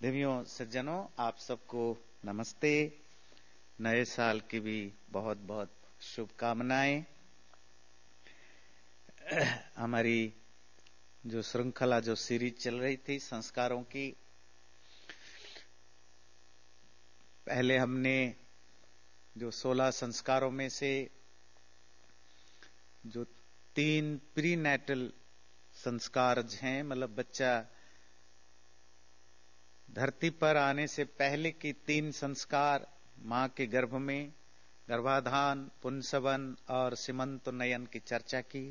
देवियों सज्जनों, आप सबको नमस्ते। नए साल की भी बहुत बहुत शुभकामनाएं। हमारी जो श्रृंखला, जो सीरीज चल रही थी संस्कारों की, पहले हमने जो 16 संस्कारों में से जो 3 प्री नेटल संस्कार हैं, मतलब बच्चा धरती पर आने से पहले की 3 संस्कार, मां के गर्भ में गर्भाधान, पुंसवन और सीमंतोन्नयन की चर्चा की।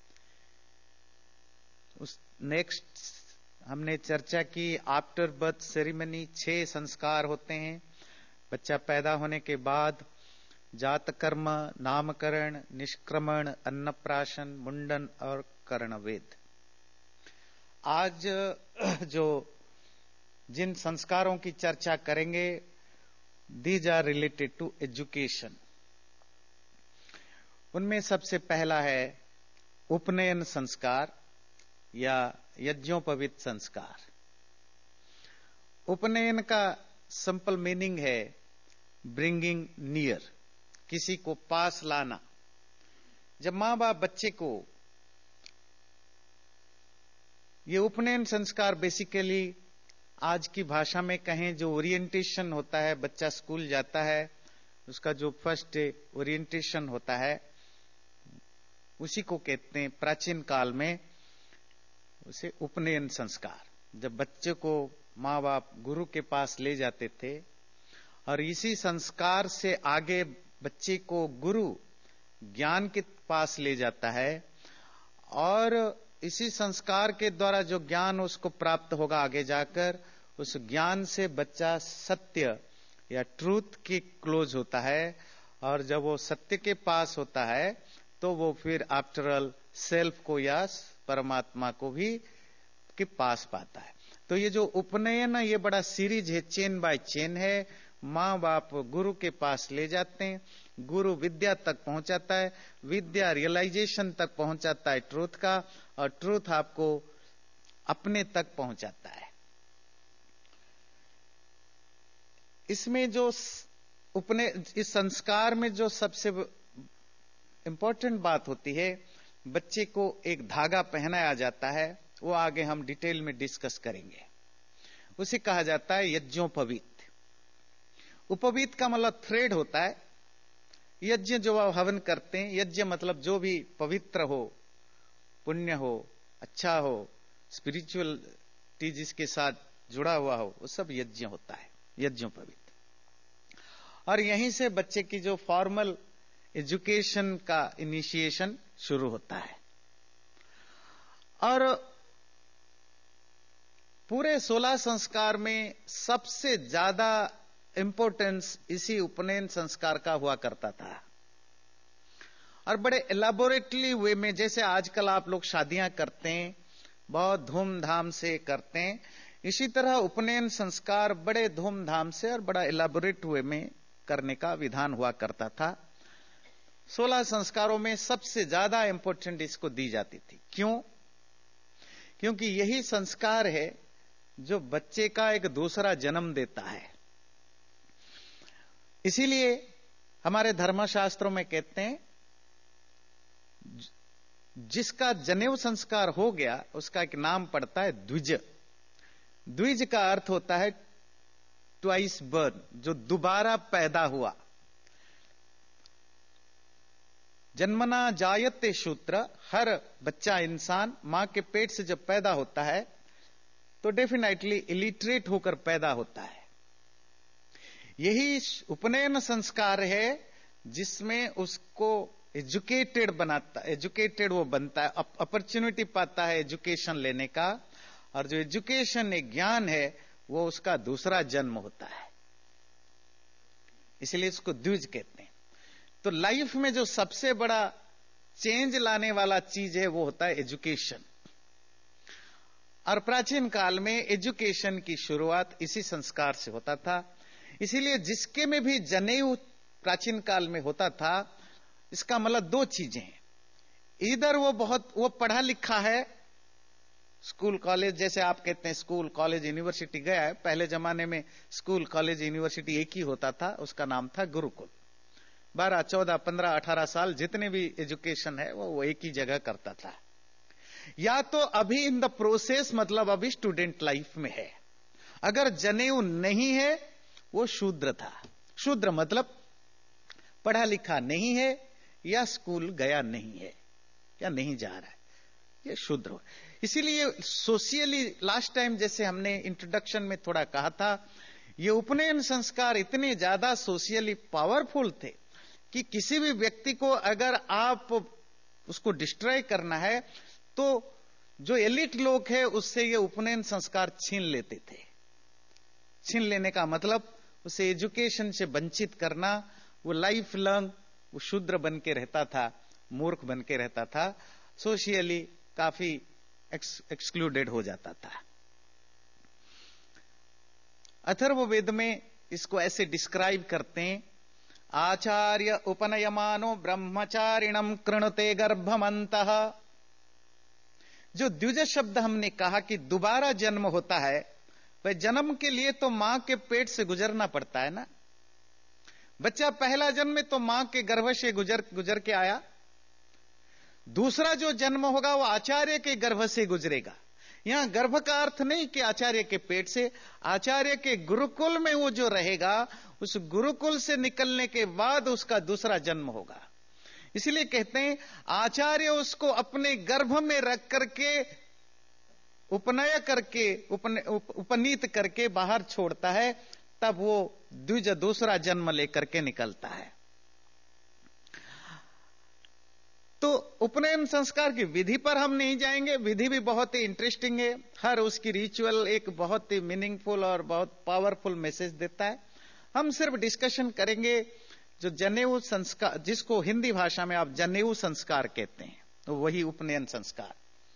उस नेक्स्ट हमने चर्चा की आफ्टर बर्थ सेरेमनी। 6 संस्कार होते हैं बच्चा पैदा होने के बाद: जात कर्म, नामकरण, निष्क्रमण, अन्नप्राशन, मुंडन और कर्णवेद। आज जो जिन संस्कारों की चर्चा करेंगे, these are related to education. उनमें सबसे पहला है उपनयन संस्कार या यज्ञोपवीत संस्कार। उपनयन का सिंपल मीनिंग है ब्रिंगिंग नियर, किसी को पास लाना। जब मां बाप बच्चे को, ये उपनयन संस्कार बेसिकली आज की भाषा में कहें जो ओरिएंटेशन होता है, बच्चा स्कूल जाता है, उसका जो फर्स्ट ओरिएंटेशन होता है उसी को कहते हैं। प्राचीन काल में उसे उपनयन संस्कार, जब बच्चे को मां बाप गुरु के पास ले जाते थे और इसी संस्कार से आगे बच्चे को गुरु ज्ञान के पास ले जाता है और इसी संस्कार के द्वारा जो ज्ञान उसको प्राप्त होगा आगे जाकर, उस ज्ञान से बच्चा सत्य या ट्रूथ के क्लोज होता है। और जब वो सत्य के पास होता है तो वो फिर आफ्टर ऑल सेल्फ को या परमात्मा को भी के पास पाता है। तो ये जो उपनयन है, ये बड़ा सीरीज है, चेन बाय चेन है। मां बाप गुरु के पास ले जाते हैं, गुरु विद्या तक पहुंचाता है, विद्या रियलाइजेशन तक पहुंचाता है ट्रूथ का, और ट्रूथ आपको अपने तक पहुंचाता है। इसमें जो इस संस्कार में जो सबसे इंपॉर्टेंट बात होती है, बच्चे को एक धागा पहनाया जाता है, वो आगे हम डिटेल में डिस्कस करेंगे। उसे कहा जाता है यज्ञोपवीत। उपवीत का मतलब थ्रेड होता है। यज्ञ जो आप हवन करते हैं, यज्ञ मतलब जो भी पवित्र हो, पुण्य हो, अच्छा हो, स्पिरिचुअलिटी जिसके साथ जुड़ा हुआ हो, वो सब यज्ञ होता है, यज्ञोपवीत। और यहीं से बच्चे की जो फॉर्मल एजुकेशन का इनिशिएशन शुरू होता है। और पूरे 16 संस्कार में सबसे ज्यादा इंपॉर्टेंस इसी उपनयन संस्कार का हुआ करता था। और बड़े एलाबोरेटली वे में, जैसे आजकल आप लोग शादियां करते हैं, बहुत धूमधाम से करते हैं, इसी तरह उपनयन संस्कार बड़े धूमधाम से और बड़ा एलाबोरेट वे में करने का विधान हुआ करता था। 16 संस्कारों में सबसे ज्यादा इंपॉर्टेंट इसको दी जाती थी। क्यों? क्योंकि यही संस्कार है जो बच्चे का एक दूसरा जन्म देता है। इसीलिए हमारे धर्मशास्त्रों में कहते हैं, जिसका जनेऊ संस्कार हो गया उसका एक नाम पड़ता है द्विज। द्विज का अर्थ होता है ट्वाइस बर्न, जो दोबारा पैदा हुआ। जन्मना जायते शूद्र, हर बच्चा इंसान मां के पेट से जब पैदा होता है तो डेफिनेटली इलिटरेट होकर पैदा होता है। यही उपनयन संस्कार है जिसमें उसको एजुकेटेड बनाता, एजुकेटेड वो बनता है, अपॉर्चुनिटी पाता है एजुकेशन लेने का। और जो एजुकेशन है, ज्ञान है, वो उसका दूसरा जन्म होता है। इसलिए इसको द्विज कहते हैं। तो लाइफ में जो सबसे बड़ा चेंज लाने वाला चीज है वो होता है एजुकेशन। और प्राचीन काल में एजुकेशन की शुरुआत इसी संस्कार से होता था। इसीलिए जिसके में भी जनेऊ प्राचीन काल में होता था, इसका मतलब 2 चीजें हैं। इधर वो पढ़ा लिखा है, स्कूल कॉलेज, जैसे आप कहते हैं स्कूल कॉलेज यूनिवर्सिटी गया है, पहले जमाने में स्कूल कॉलेज यूनिवर्सिटी एक ही होता था, उसका नाम था गुरुकुल। 12, 14, 15, 18 साल जितने भी एजुकेशन है वो एक ही जगह करता था। या तो अभी इन द प्रोसेस, मतलब अभी स्टूडेंट लाइफ में है। अगर जनेऊ नहीं है वो शूद्र था। शूद्र मतलब पढ़ा लिखा नहीं है या स्कूल गया नहीं है या नहीं जा रहा है, ये शूद्र हो। इसीलिए सोशियली लास्ट टाइम जैसे हमने इंट्रोडक्शन में थोड़ा कहा था, ये उपनयन संस्कार इतने ज्यादा सोशियली पावरफुल थे कि किसी भी व्यक्ति को अगर आप उसको डिस्ट्रॉय करना है तो जो एलिट लोग हैं उससे ये उपनयन संस्कार छीन लेते थे। छीन लेने का मतलब उसे एजुकेशन से वंचित करना। वो लाइफ लॉन्ग वो शूद्र बन के रहता था, मूर्ख बन के रहता था, सोशियली काफी एक्सक्लूडेड हो जाता था। अथर्ववेद में इसको ऐसे डिस्क्राइब करते हैं, आचार्य उपनयमानो ब्रह्मचारिणम कृणते गर्भमंतः। जो द्विज शब्द हमने कहा कि दोबारा जन्म होता है, वह जन्म के लिए तो मां के पेट से गुजरना पड़ता है ना। बच्चा पहला जन्म में तो मां के गर्भ से गुजर के आया। दूसरा जो जन्म होगा वो आचार्य के गर्भ से गुजरेगा। यहां गर्भ का अर्थ नहीं कि आचार्य के पेट से, आचार्य के गुरुकुल में वो जो रहेगा, उस गुरुकुल से निकलने के बाद उसका दूसरा जन्म होगा। इसलिए कहते हैं आचार्य उसको अपने गर्भ में रख करके उपनय करके उपनीत करके बाहर छोड़ता है, तब वो द्विज दूसरा जन्म लेकर के निकलता है। तो उपनयन संस्कार की विधि पर हम नहीं जाएंगे, विधि भी बहुत ही इंटरेस्टिंग है। हर उसकी रिचुअल एक बहुत ही मीनिंगफुल और बहुत पावरफुल मैसेज देता है। हम सिर्फ डिस्कशन करेंगे जो जनेऊ संस्कार, जिसको हिंदी भाषा में आप जनेऊ संस्कार कहते हैं, तो वही उपनयन संस्कार।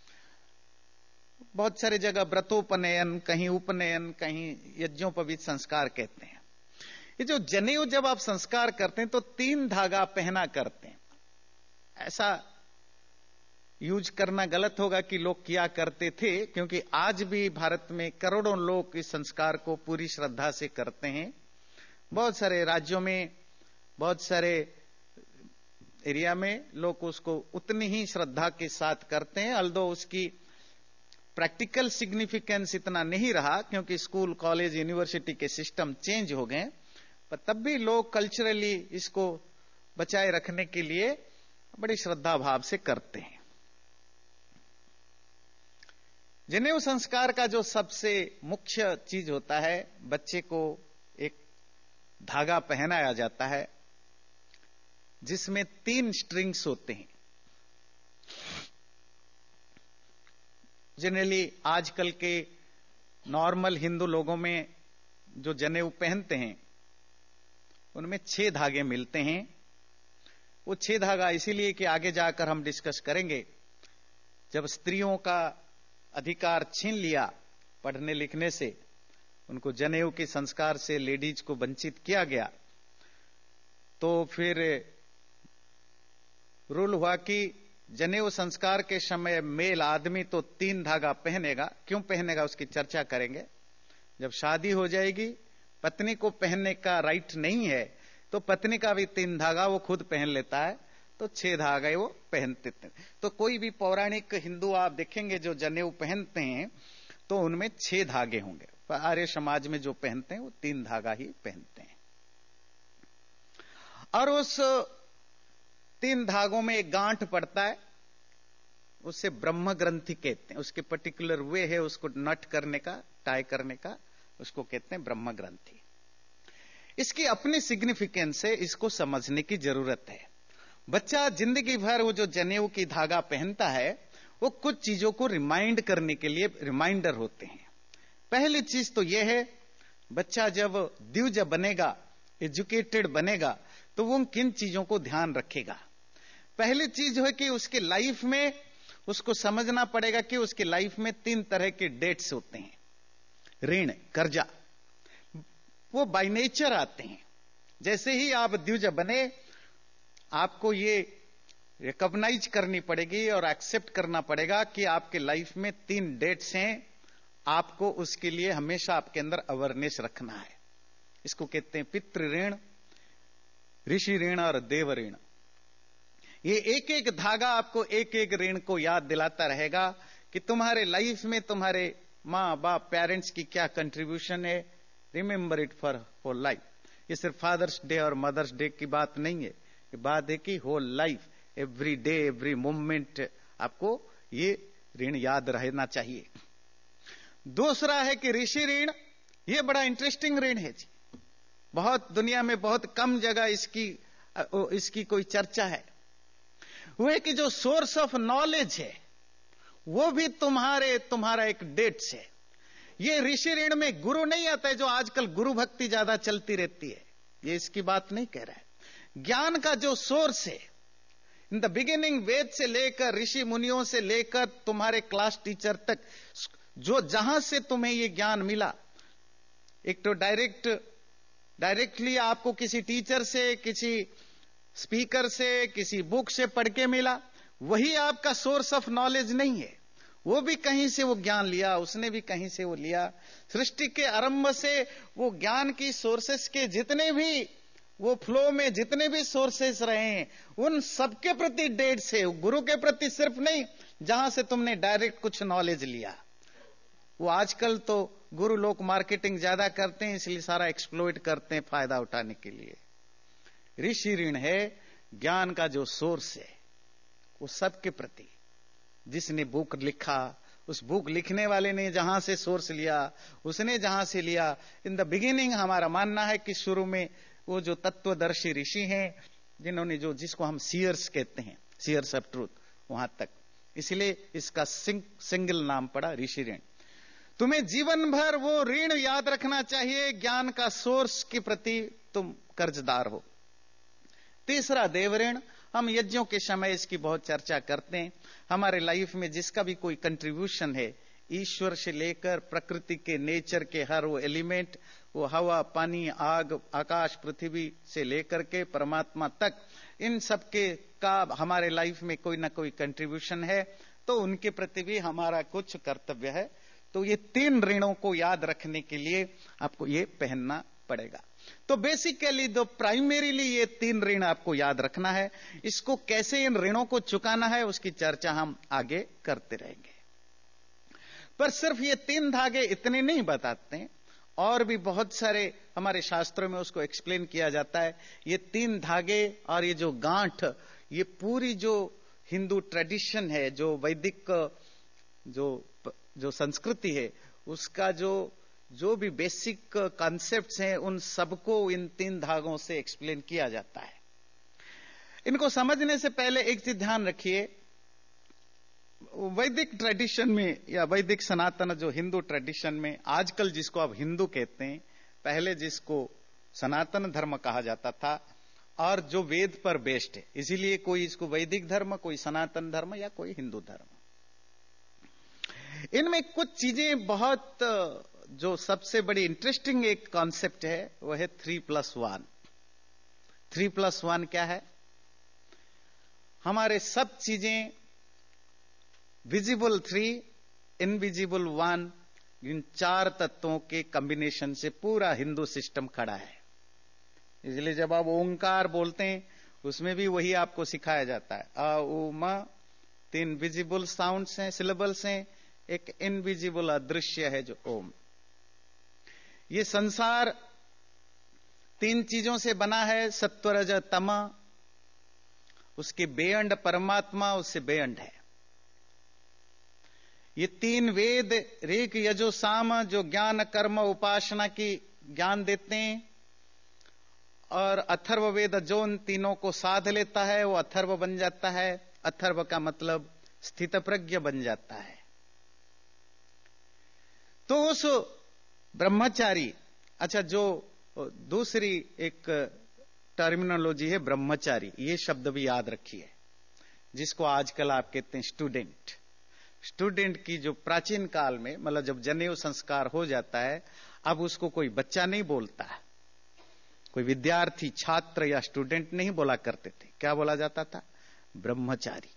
बहुत सारे जगह व्रतोपनयन, कहीं उपनयन, कहीं यज्ञोपवीत संस्कार कहते हैं। ये जो जनेऊ जब आप संस्कार करते हैं तो 3 धागा पहना करते हैं। ऐसा यूज करना गलत होगा कि लोग किया करते थे, क्योंकि आज भी भारत में करोड़ों लोग इस संस्कार को पूरी श्रद्धा से करते हैं। बहुत सारे राज्यों में, बहुत सारे एरिया में लोग उसको उतनी ही श्रद्धा के साथ करते हैं। अल्दो उसकी प्रैक्टिकल सिग्निफिकेंस इतना नहीं रहा, क्योंकि स्कूल कॉलेज यूनिवर्सिटी के सिस्टम चेंज हो गए, पर तब भी लोग कल्चरली इसको बचाए रखने के लिए बड़ी श्रद्धा भाव से करते हैं। जनेऊ संस्कार का जो सबसे मुख्य चीज होता है, बच्चे को एक धागा पहनाया जाता है जिसमें 3 स्ट्रिंग्स होते हैं। जनरली आजकल के नॉर्मल हिंदू लोगों में जो जनेऊ पहनते हैं उनमें 6 धागे मिलते हैं। वो 6 धागा इसीलिए कि आगे जाकर हम डिस्कस करेंगे, जब स्त्रियों का अधिकार छीन लिया पढ़ने लिखने से, उनको जनेऊ के संस्कार से लेडीज को वंचित किया गया, तो फिर रूल हुआ कि जनेऊ संस्कार के समय मेल आदमी तो 3 धागा पहनेगा। क्यों पहनेगा उसकी चर्चा करेंगे। जब शादी हो जाएगी, पत्नी को पहनने का राइट नहीं है, तो पत्नी का भी 3 धागा वो खुद पहन लेता है, तो 6 धागे वो पहनते थे। तो कोई भी पौराणिक हिंदू आप देखेंगे जो जनेऊ पहनते हैं तो उनमें 6 धागे होंगे। पर आर्य समाज में जो पहनते हैं वो 3 धागा ही पहनते हैं। और उस 3 धागों में एक गांठ पड़ता है, उसे ब्रह्म ग्रंथि कहते हैं। उसके पर्टिकुलर वे है उसको नट करने का, टाई करने का, उसको कहते हैं ब्रह्म ग्रंथि। इसकी अपनी सिग्निफिकेंस है, इसको समझने की जरूरत है। बच्चा जिंदगी भर वो जो जनेऊ की धागा पहनता है, वो कुछ चीजों को रिमाइंड करने के लिए रिमाइंडर होते हैं। पहली चीज तो यह है, बच्चा जब द्विज बनेगा, एजुकेटेड बनेगा, तो वो किन चीजों को ध्यान रखेगा। पहली चीज है कि उसके लाइफ में उसको समझना पड़ेगा कि उसके लाइफ में 3 तरह के डेट्स होते हैं। ऋण, कर्जा, वो बाय नेचर आते हैं। जैसे ही आप द्विज बने, आपको ये रिकॉग्नाइज करनी पड़ेगी और एक्सेप्ट करना पड़ेगा कि आपके लाइफ में 3 डेट्स हैं, आपको उसके लिए हमेशा आपके अंदर अवेयरनेस रखना है। इसको कहते हैं पितृ ऋण, ऋषि ऋण और देव ऋण। ये एक एक धागा आपको एक एक ऋण को याद दिलाता रहेगा कि तुम्हारे लाइफ में तुम्हारे मां बाप पेरेंट्स की क्या कंट्रीब्यूशन है। Remember it for whole life. ये सिर्फ फादर्स डे और मदर्स डे की बात नहीं है, ये बात है कि whole life, every day, every moment आपको ये ऋण याद रहना चाहिए। दूसरा है कि ऋषि ऋण। ये बड़ा इंटरेस्टिंग ऋण है जी। बहुत दुनिया में बहुत कम जगह इसकी कोई चर्चा है। वो है कि जो सोर्स ऑफ नॉलेज है वो भी तुम्हारा एक डेट्स है। ये ऋषि ऋण में गुरु नहीं आता है, जो आजकल गुरु भक्ति ज्यादा चलती रहती है, ये इसकी बात नहीं कह रहा है। ज्ञान का जो सोर्स है, इन द बिगिनिंग वेद से लेकर ऋषि मुनियों से लेकर तुम्हारे क्लास टीचर तक, जो जहां से तुम्हें ये ज्ञान मिला, एक तो डायरेक्टली आपको किसी टीचर से, किसी स्पीकर से, किसी बुक से पढ़ के मिला, वही आपका सोर्स ऑफ नॉलेज नहीं है। वो भी कहीं से वो ज्ञान लिया, उसने भी कहीं से वो लिया। सृष्टि के आरंभ से वो ज्ञान की सोर्सेस के जितने भी वो फ्लो में जितने भी सोर्सेस रहे हैं, उन सबके प्रति डेट से, गुरु के प्रति सिर्फ नहीं जहां से तुमने डायरेक्ट कुछ नॉलेज लिया। वो आजकल तो गुरु लोग मार्केटिंग ज्यादा करते हैं, इसलिए सारा एक्सप्लॉइट करते हैं फायदा उठाने के लिए। ऋषि ऋण है ज्ञान का जो सोर्स है, वो सबके प्रति। जिसने बुक लिखा, उस बुक लिखने वाले ने जहां से सोर्स लिया, उसने जहां से लिया। इन द बिगिनिंग हमारा मानना है कि शुरू में वो जो तत्वदर्शी ऋषि हैं, जिन्होंने जिसको हम सीयर्स कहते हैं, सीयर्स ऑफ ट्रूथ, वहां तक, इसलिए इसका सिंगल नाम पड़ा ऋषि ऋण। तुम्हें जीवन भर वो ऋण याद रखना चाहिए, ज्ञान का सोर्स के प्रति तुम कर्जदार हो। तीसरा देव ऋण। हम यज्ञों के समय इसकी बहुत चर्चा करते हैं। हमारे लाइफ में जिसका भी कोई कंट्रीब्यूशन है, ईश्वर से लेकर प्रकृति के, नेचर के हर वो एलिमेंट, वो हवा, पानी, आग, आकाश, पृथ्वी से लेकर के परमात्मा तक, इन सबके का हमारे लाइफ में कोई ना कोई कंट्रीब्यूशन है, तो उनके प्रति भी हमारा कुछ कर्तव्य है। तो ये 3 ऋणों को याद रखने के लिए आपको ये पहनना पड़ेगा। तो बेसिकली प्राइमरीली ये 3 ऋण आपको याद रखना है। इसको कैसे इन ऋणों को चुकाना है उसकी चर्चा हम आगे करते रहेंगे। पर सिर्फ ये 3 धागे इतने नहीं बताते हैं, और भी बहुत सारे हमारे शास्त्रों में उसको एक्सप्लेन किया जाता है। ये 3 धागे और ये जो गांठ, ये पूरी जो हिंदू ट्रेडिशन है, जो वैदिक जो संस्कृति है, उसका जो भी बेसिक कॉन्सेप्ट्स हैं, उन सबको इन 3 धागों से एक्सप्लेन किया जाता है। इनको समझने से पहले एक चीज ध्यान रखिए, वैदिक ट्रेडिशन में या वैदिक सनातन जो हिंदू ट्रेडिशन में, आजकल जिसको आप हिंदू कहते हैं, पहले जिसको सनातन धर्म कहा जाता था, और जो वेद पर बेस्ड है, इसीलिए कोई इसको वैदिक धर्म, कोई सनातन धर्म या कोई हिंदू धर्म। इनमें कुछ चीजें बहुत, जो सबसे बड़ी इंटरेस्टिंग एक कॉन्सेप्ट है वो है 3+1। 3+1 क्या है? हमारे सब चीजें विजिबल 3, इनविजिबल 1, इन 4 तत्वों के कॉम्बिनेशन से पूरा हिंदू सिस्टम खड़ा है। इसलिए जब आप ओंकार बोलते हैं, उसमें भी वही आपको सिखाया जाता है। अ उ म 3 विजिबल साउंड्स हैं, सिलेबल्स हैं, एक इनविजिबल अदृश्य है जो ओम। ये संसार 3 चीजों से बना है, सत्व रज तम, उसके बेअंड परमात्मा उससे बेअंड है। ये 3 वेद, ऋग यजु साम, जो ज्ञान कर्म उपासना की ज्ञान देते हैं, और अथर्व वेद जो इन तीनों को साध लेता है वो अथर्व बन जाता है। अथर्व का मतलब स्थित प्रज्ञ बन जाता है। तो उस ब्रह्मचारी, अच्छा, जो दूसरी एक टर्मिनोलॉजी है ब्रह्मचारी, ये शब्द भी याद रखिए, जिसको आजकल आप कहते हैं स्टूडेंट। स्टूडेंट की जो प्राचीन काल में, मतलब जब जनेऊ संस्कार हो जाता है, अब उसको कोई बच्चा नहीं बोलता है, कोई विद्यार्थी, छात्र या स्टूडेंट नहीं बोला करते थे। क्या बोला जाता था? ब्रह्मचारी।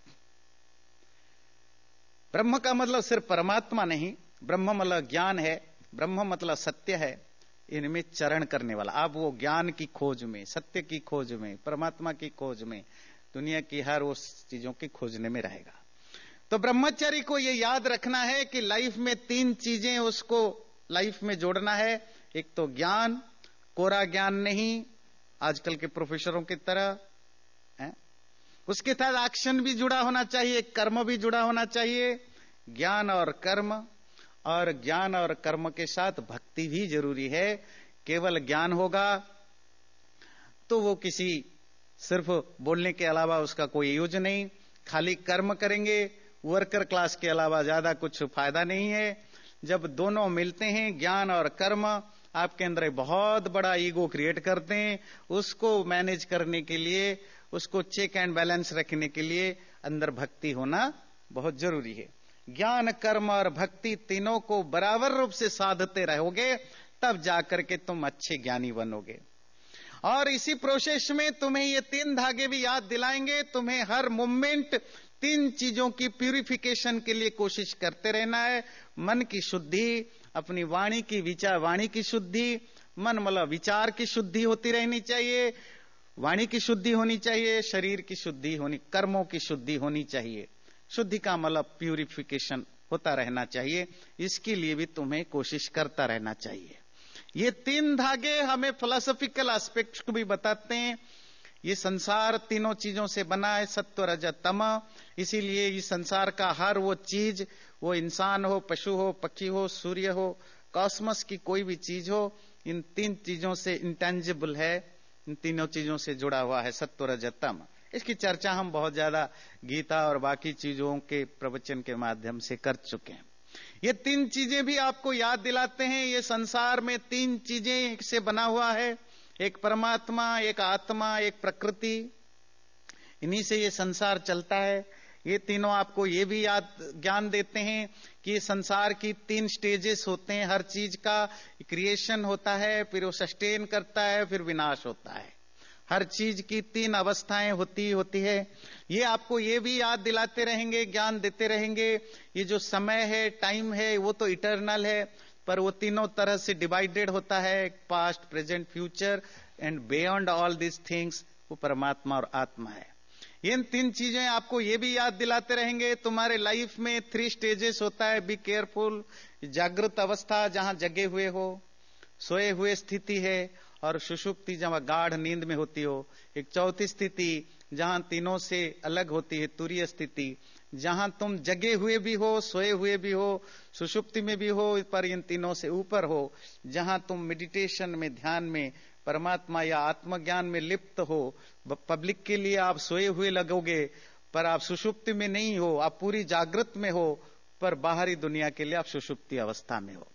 ब्रह्म का मतलब सिर्फ परमात्मा नहीं, ब्रह्म मतलब ज्ञान है, ब्रह्म मतलब सत्य है, इनमें चरण करने वाला। आप वो ज्ञान की खोज में, सत्य की खोज में, परमात्मा की खोज में, दुनिया की हर उस चीजों की खोजने में रहेगा। तो ब्रह्मचारी को ये याद रखना है कि लाइफ में 3 चीजें उसको लाइफ में जोड़ना है। एक तो ज्ञान, कोरा ज्ञान नहीं आजकल के प्रोफेसरों की तरह है। उसके साथ एक्शन भी जुड़ा होना चाहिए, कर्म भी जुड़ा होना चाहिए, ज्ञान और कर्म, और ज्ञान और कर्म के साथ भक्ति भी जरूरी है। केवल ज्ञान होगा तो वो किसी सिर्फ बोलने के अलावा उसका कोई यूज नहीं, खाली कर्म करेंगे वर्कर क्लास के अलावा ज्यादा कुछ फायदा नहीं है। जब दोनों मिलते हैं, ज्ञान और कर्म, आपके अंदर बहुत बड़ा ईगो क्रिएट करते हैं। उसको मैनेज करने के लिए, उसको चेक एंड बैलेंस रखने के लिए अंदर भक्ति होना बहुत जरूरी है। ज्ञान, कर्म और भक्ति तीनों को बराबर रूप से साधते रहोगे, तब जाकर के तुम अच्छे ज्ञानी बनोगे। और इसी प्रोसेस में तुम्हें ये 3 धागे भी याद दिलाएंगे। तुम्हें हर मोमेंट 3 चीजों की प्यूरिफिकेशन के लिए कोशिश करते रहना है। मन की शुद्धि, अपनी वाणी की शुद्धि, मन मतलब विचार की शुद्धि होती रहनी चाहिए, वाणी की शुद्धि होनी चाहिए, शरीर की शुद्धि होनी, कर्मों की शुद्धि होनी चाहिए। शुद्धि का मतलब प्यूरिफिकेशन होता रहना चाहिए। इसके लिए भी तुम्हें कोशिश करता रहना चाहिए। ये 3 धागे हमें फिलोसॉफिकल एस्पेक्ट्स को भी बताते हैं। ये संसार तीनों चीजों से बना है, सत्व रज तम। इसीलिए इस संसार का हर वो चीज, वो इंसान हो, पशु हो, पक्षी हो, सूर्य हो, कॉस्मस की कोई भी चीज हो, इन 3 चीजों से इंटेंजिबल है, इन तीनों चीजों से जुड़ा हुआ है सत्व रज तम। इसकी चर्चा हम बहुत ज्यादा गीता और बाकी चीजों के प्रवचन के माध्यम से कर चुके हैं। ये 3 चीजें भी आपको याद दिलाते हैं। ये संसार में 3 चीजें से बना हुआ है, एक परमात्मा, एक आत्मा, एक प्रकृति। इन्हीं से ये संसार चलता है। ये तीनों आपको ये भी याद ज्ञान देते हैं कि संसार की 3 स्टेजेस होते हैं हर चीज का। क्रिएशन होता है, फिर वो सस्टेन करता है, फिर विनाश होता है। हर चीज की 3 अवस्थाएं होती है। ये आपको ये भी याद दिलाते रहेंगे, ज्ञान देते रहेंगे। ये जो समय है, टाइम है, वो तो इटर्नल है, पर वो तीनों तरह से डिवाइडेड होता है, past, present, future, and beyond all this things वो परमात्मा और आत्मा है। इन 3 चीजें आपको ये भी याद दिलाते रहेंगे। तुम्हारे लाइफ में 3 स्टेजेस होता है, बी केयरफुल। जागृत अवस्था जहां जगे हुए हो, सोए हुए स्थिति है, और सुषुप्ति जहां गाढ़ नींद में होती हो। एक चौथी स्थिति जहां तीनों से अलग होती है, तुरीय स्थिति, जहां तुम जगे हुए भी हो, सोए हुए भी हो, सुषुप्ति में भी हो, पर इन तीनों से ऊपर हो, जहां तुम मेडिटेशन में, ध्यान में, परमात्मा या आत्मज्ञान में लिप्त हो। पब्लिक के लिए आप सोए हुए लगोगे, पर आप सुषुप्ति में नहीं हो, आप पूरी जागृत में हो, पर बाहरी दुनिया के लिए आप सुषुप्ति अवस्था में हो।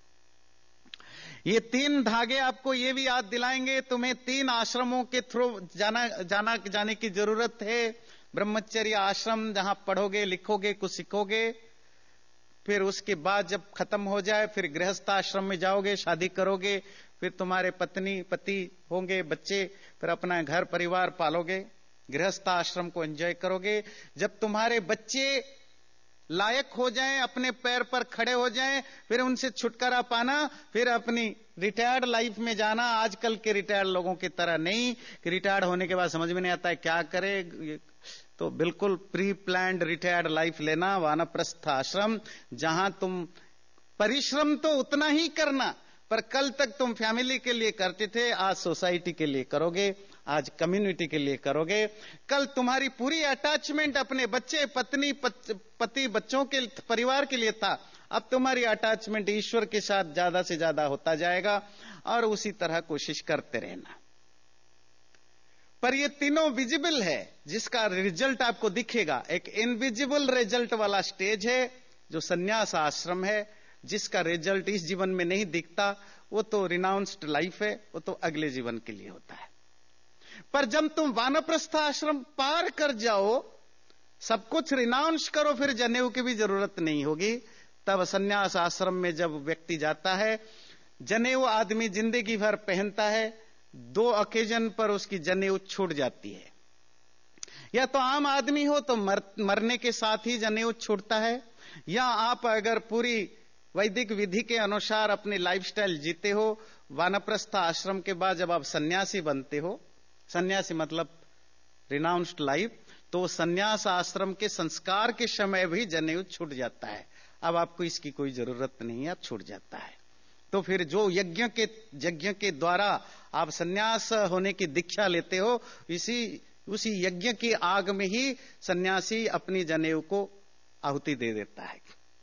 ये 3 धागे आपको ये भी याद दिलाएंगे। तुम्हें 3 आश्रमों के थ्रू जाने की जरूरत है। ब्रह्मचर्य आश्रम जहां पढ़ोगे, लिखोगे, कुछ सीखोगे, फिर उसके बाद जब खत्म हो जाए फिर गृहस्थ आश्रम में जाओगे, शादी करोगे, फिर तुम्हारे पत्नी पति होंगे, बच्चे, फिर अपना घर परिवार पालोगे, गृहस्थ आश्रम को एंजॉय करोगे। जब तुम्हारे बच्चे लायक हो जाएं, अपने पैर पर खड़े हो जाएं, फिर उनसे छुटकारा पाना, फिर अपनी रिटायर्ड लाइफ में जाना। आजकल के रिटायर्ड लोगों की तरह नहीं कि रिटायर्ड होने के बाद समझ में नहीं आता है क्या करे, तो बिल्कुल प्री प्लान्ड रिटायर्ड लाइफ लेना, वानप्रस्थ आश्रम, जहां तुम परिश्रम तो उतना ही करना, पर कल तक तुम फैमिली के लिए करते थे, आज सोसाइटी के लिए करोगे, आज कम्युनिटी के लिए करोगे। कल तुम्हारी पूरी अटैचमेंट अपने बच्चे, पत्नी, पति, बच्चों के, परिवार के लिए था, अब तुम्हारी अटैचमेंट ईश्वर के साथ ज्यादा से ज्यादा होता जाएगा, और उसी तरह कोशिश करते रहना। पर ये तीनों विजिबल है, जिसका रिजल्ट आपको दिखेगा। एक इनविजिबल रिजल्ट वाला स्टेज है जो संन्यास आश्रम है, जिसका रिजल्ट इस जीवन में नहीं दिखता, वो तो रिनाउंस्ड लाइफ है, वो तो अगले जीवन के लिए होता है। पर जब तुम वानप्रस्थ आश्रम पार कर जाओ, सब कुछ रिनाउंस करो, फिर जनेऊ की भी जरूरत नहीं होगी। तब संन्यास आश्रम में जब व्यक्ति जाता है, जनेऊ आदमी जिंदगी भर पहनता है, 2 ओकेजन पर उसकी जनेऊ छूट जाती है। या तो आम आदमी हो तो मरने के साथ ही जनेऊ छूटता है, या आप अगर पूरी वैदिक विधि के अनुसार अपनी लाइफस्टाइल जीते हो, वानप्रस्थ आश्रम के बाद जब आप सन्यासी बनते हो, सन्यासी मतलब रिनाउंस्ड लाइफ, तो सन्यास आश्रम के संस्कार के समय भी जनेऊ छूट जाता है। अब आपको इसकी कोई जरूरत नहीं है, अब छूट जाता है। तो फिर जो यज्ञ के द्वारा आप सन्यास होने की दीक्षा लेते हो, उसी यज्ञ की आग में ही सन्यासी अपनी जनेऊ को आहुति दे देता है।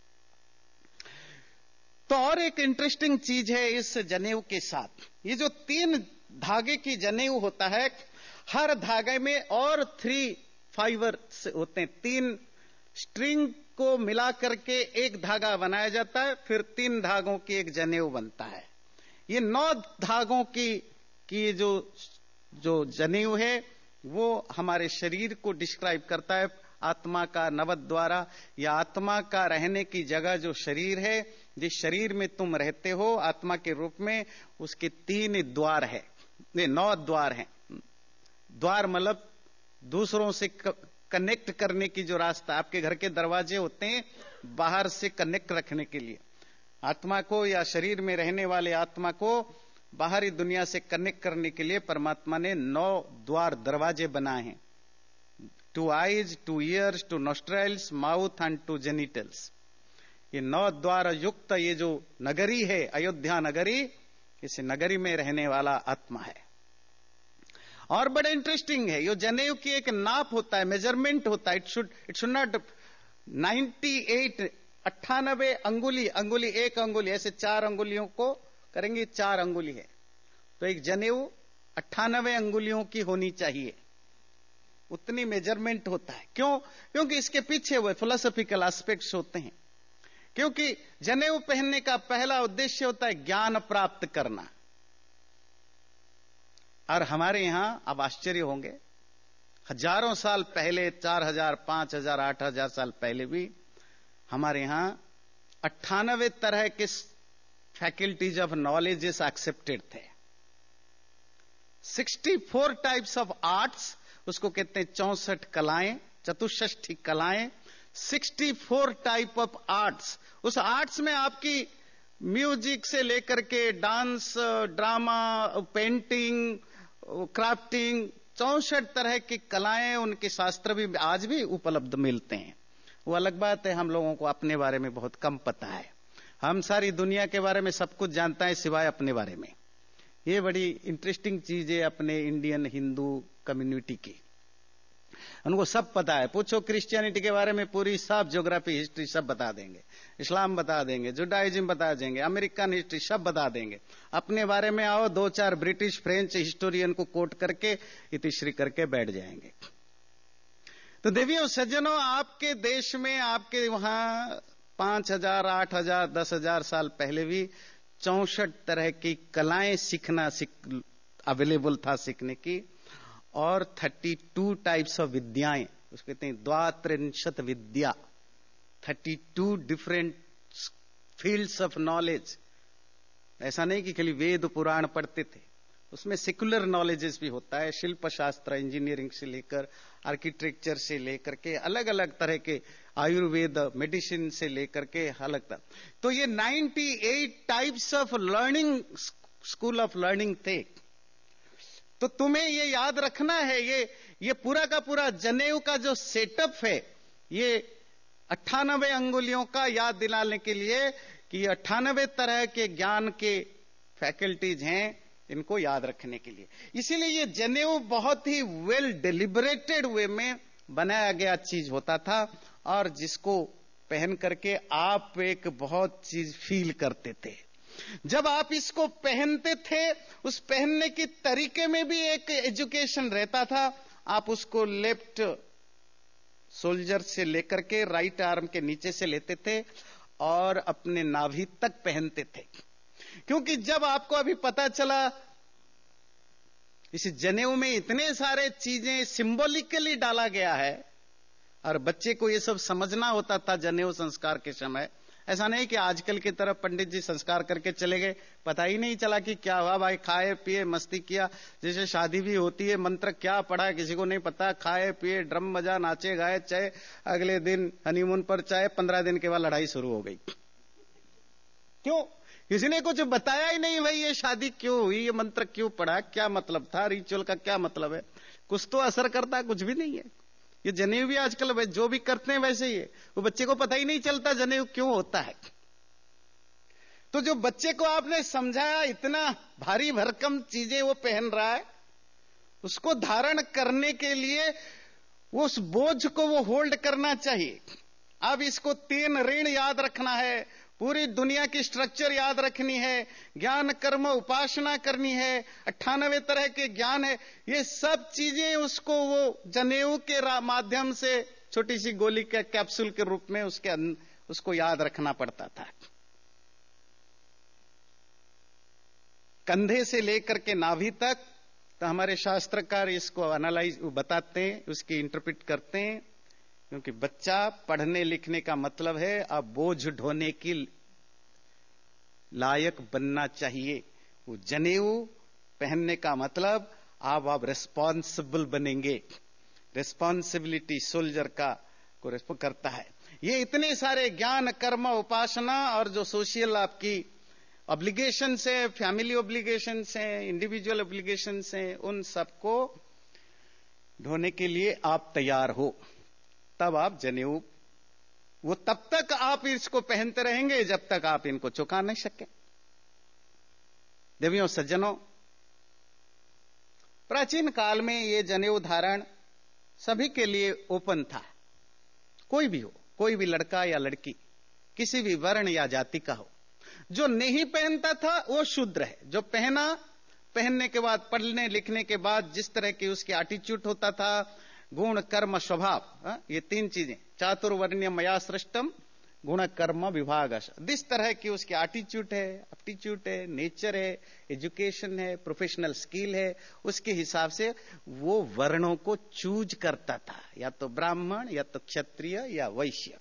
तो और एक इंटरेस्टिंग चीज है इस जनेऊ के साथ, ये जो 3 धागे की जनेऊ होता है, हर धागे में और 3 फाइबर्स होते हैं। 3 स्ट्रिंग को मिला करके एक धागा बनाया जाता है, फिर 3 धागों की एक जनेऊ बनता है। ये 9 धागों की जो जनेऊ है वो हमारे शरीर को डिस्क्राइब करता है। आत्मा का नवद्वारा, या आत्मा का रहने की जगह जो शरीर है, जिस शरीर में तुम रहते हो आत्मा के रूप में, उसके 3 द्वार है, 9 द्वार हैं। द्वार मतलब दूसरों से कनेक्ट करने की जो रास्ता, आपके घर के दरवाजे होते हैं बाहर से कनेक्ट रखने के लिए, आत्मा को या शरीर में रहने वाले आत्मा को बाहरी दुनिया से कनेक्ट करने के लिए परमात्मा ने 9 द्वार दरवाजे बनाए हैं। 2 eyes, 2 ears, 2 nostrils, mouth and 2 genitals. ये 9 द्वार युक्त ये जो नगरी है, अयोध्या नगरी, इस नगरी में रहने वाला आत्मा है। और बड़ा इंटरेस्टिंग है, ये जनेऊ की एक नाप होता है, मेजरमेंट होता है। इट शुड नॉट 98 अंगुली, 1 अंगुली, ऐसे 4 अंगुलियों को करेंगे, 4 अंगुली है, तो एक जनेऊ 98 अंगुलियों की होनी चाहिए, उतनी मेजरमेंट होता है। क्यों? क्योंकि इसके पीछे वो फिलोसॉफिकल एस्पेक्ट्स होते हैं। क्योंकि जनेऊ पहनने का पहला उद्देश्य होता है ज्ञान प्राप्त करना। और हमारे यहां आप आश्चर्य होंगे, हजारों साल पहले, 4000, 5000, 8000 साल पहले भी हमारे यहां 98 तरह के फैकल्टीज ऑफ नॉलेजेस एक्सेप्टेड थे। 64 टाइप्स ऑफ आर्ट्स, उसको कहते हैं 64 कलाएं, चतुष्षष्ठी कलाएं, 64 टाइप ऑफ आर्ट्स। उस आर्ट्स में आपकी म्यूजिक से लेकर के डांस, ड्रामा, पेंटिंग, क्राफ्टिंग, 64 तरह की कलाएं, उनके शास्त्र भी आज भी उपलब्ध मिलते हैं। वो अलग बात है, हम लोगों को अपने बारे में बहुत कम पता है। हम सारी दुनिया के बारे में सब कुछ जानता है सिवाय अपने बारे में। ये बड़ी इंटरेस्टिंग चीज है अपने इंडियन हिंदू कम्युनिटी की, उनको सब पता है। पूछो क्रिश्चियनिटी के बारे में, पूरी सब ज्योग्राफी, हिस्ट्री सब बता देंगे, इस्लाम बता देंगे, जुडाइज्म बता देंगे, अमेरिकन हिस्ट्री सब बता देंगे। अपने बारे में आओ, 2-4 ब्रिटिश फ्रेंच हिस्टोरियन को कोट करके इतिश्री करके बैठ जाएंगे। तो देवियों सज्जनों, आपके देश में, आपके वहां 5000, 8000, 10,000 साल पहले भी 64 तरह की कलाएं सीखना अवेलेबल था सीखने की, और 32 टाइप्स ऑफ विद्याएं, उसको कहते हैं द्वात्रिंशत विद्या, 32 डिफरेंट फील्ड्स ऑफ नॉलेज। ऐसा नहीं कि खाली वेद पुराण पढ़ते थे, उसमें सेकुलर नॉलेजेस भी होता है, शिल्प शास्त्र, इंजीनियरिंग से लेकर आर्किटेक्चर से लेकर के अलग अलग तरह के, आयुर्वेद, मेडिसिन से लेकर के अलग तरह। तो ये 98 types of learning, school of learning थे। तो तुम्हें ये याद रखना है, ये पूरा का पूरा जनेऊ का जो सेटअप है, ये 98 अंगुलियों का याद दिलाने के लिए कि ये 98 तरह के ज्ञान के फैकल्टीज हैं, इनको याद रखने के लिए। इसीलिए ये जनेऊ बहुत ही वेल डिलिबरेटेड वे में बनाया गया चीज होता था, और जिसको पहन करके आप एक बहुत चीज फील करते थे। जब आप इसको पहनते थे, उस पहनने की तरीके में भी एक एजुकेशन रहता था। आप उसको लेफ्ट शोल्डर से लेकर के राइट आर्म के नीचे से लेते थे और अपने नाभि तक पहनते थे। क्योंकि जब आपको अभी पता चला इस जनेऊ में इतने सारे चीजें सिंबॉलिकली डाला गया है, और बच्चे को ये सब समझना होता था जनेऊ संस्कार के समय, ऐसा नहीं कि आजकल की तरह पंडित जी संस्कार करके चले गए, पता ही नहीं चला कि क्या हुआ भाई, खाए पिए मस्ती किया। जैसे शादी भी होती है, मंत्र क्या पड़ा किसी को नहीं पता, खाए पिए ड्रम बजा नाचे गाए, चाहे अगले दिन हनीमून पर, चाहे 15 दिन के बाद लड़ाई शुरू हो गई। क्यों? किसी ने कुछ बताया ही नहीं भाई, ये शादी क्यों हुई, ये मंत्र क्यों पड़ा, क्या मतलब था, रिचुअल का क्या मतलब है। कुछ तो असर करता है, कुछ भी नहीं है। ये जनेऊ भी आजकल जो भी करते हैं वैसे ही है, वो बच्चे को पता ही नहीं चलता जनेऊ क्यों होता है। तो जो बच्चे को आपने समझाया इतना भारी भरकम चीजें वो पहन रहा है, उसको धारण करने के लिए उस बोझ को वो होल्ड करना चाहिए। अब इसको 3 ऋण याद रखना है, पूरी दुनिया की स्ट्रक्चर याद रखनी है, ज्ञान कर्म उपासना करनी है, 98 तरह के ज्ञान है, ये सब चीजें उसको वो जनेऊ के माध्यम से छोटी सी गोली के कैप्सूल के रूप में उसको याद रखना पड़ता था। कंधे से लेकर के नाभि तक, तो हमारे शास्त्रकार इसको एनालाइज बताते हैं, उसकी इंटरप्रेट करते हैं, क्योंकि बच्चा पढ़ने लिखने का मतलब है अब बोझ ढोने की लायक बनना चाहिए। वो जनेऊ पहनने का मतलब आप रिस्पॉन्सिबल बनेंगे। रिस्पॉन्सिबिलिटी सोल्जर का को रेस्पो करता है। ये इतने सारे ज्ञान कर्म उपासना और जो सोशल आपकी ऑब्लिगेशन है, फैमिली ऑब्लिगेशन है, इंडिविजुअल ऑब्लिगेशन है, उन सबको ढोने के लिए आप तैयार हो, तब आप जनेऊ, वो तब तक आप इसको पहनते रहेंगे जब तक आप इनको चुका नहीं सके। देवियों सज्जनों, प्राचीन काल में ये जनेऊ धारण सभी के लिए ओपन था, कोई भी हो, कोई भी लड़का या लड़की, किसी भी वर्ण या जाति का हो। जो नहीं पहनता था वो शूद्र है, जो पहना, पहनने के बाद, पढ़ने लिखने के बाद जिस तरह की उसकी एटीट्यूड होता था, गुण कर्म स्वभाव, ये 3 चीजें, चातुर्वर्ण्य मया सृष्टम गुण कर्म विभाग, जिस तरह की उसकी एटीट्यूड है, एप्टीट्यूड है, नेचर है, एजुकेशन है, प्रोफेशनल स्किल है, उसके हिसाब से वो वर्णों को चूज करता था, या तो ब्राह्मण या तो क्षत्रिय या वैश्य।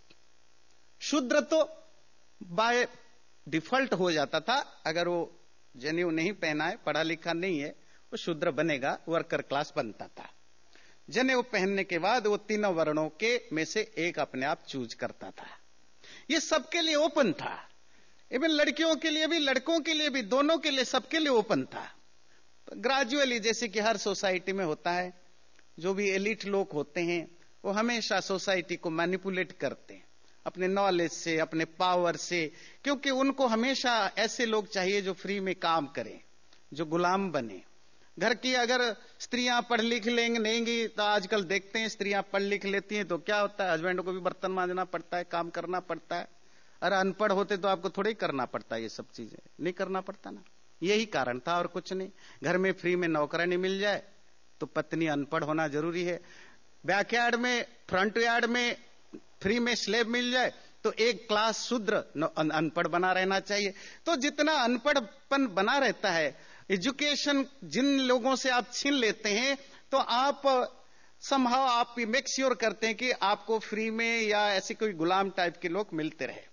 शूद्र तो बाय डिफॉल्ट हो जाता था, अगर वो जनेऊ नहीं पहना है, पढ़ा लिखा नहीं है, वो शूद्र बनेगा, वर्कर क्लास बनता था। जनेऊ पहनने के बाद वो 3 वर्णों के में से एक अपने आप चूज करता था। ये सबके लिए ओपन था, इवन लड़कियों के लिए भी, लड़कों के लिए भी, दोनों के लिए, सबके लिए ओपन था। ग्रेजुअली, जैसे कि हर सोसाइटी में होता है, जो भी एलिट लोग होते हैं वो हमेशा सोसाइटी को मैनिपुलेट करते हैं अपने नॉलेज से, अपने पावर से, क्योंकि उनको हमेशा ऐसे लोग चाहिए जो फ्री में काम करें, जो गुलाम बने। घर की अगर स्त्रियां पढ़ लिख लेंगी, तो आजकल देखते हैं स्त्रियां पढ़ लिख लेती हैं तो क्या होता है, हस्बैंड को भी बर्तन मांजना पड़ता है, काम करना पड़ता है। अरे अनपढ़ होते तो आपको थोड़ी करना पड़ता है, ये सब चीजें नहीं करना पड़ता ना। यही कारण था और कुछ नहीं। घर में फ्री में नौकरानी मिल जाए तो पत्नी अनपढ़ होना जरूरी है। बैकयार्ड में, फ्रंट यार्ड में फ्री में स्लेब मिल जाए तो एक क्लास शूद्र अनपढ़ बना रहना चाहिए। तो जितना अनपढ़पन बना रहता है, एजुकेशन जिन लोगों से आप छीन लेते हैं, तो आप समहाउ आप मेक श्योर करते हैं कि आपको फ्री में या ऐसे कोई गुलाम टाइप के लोग मिलते रहे।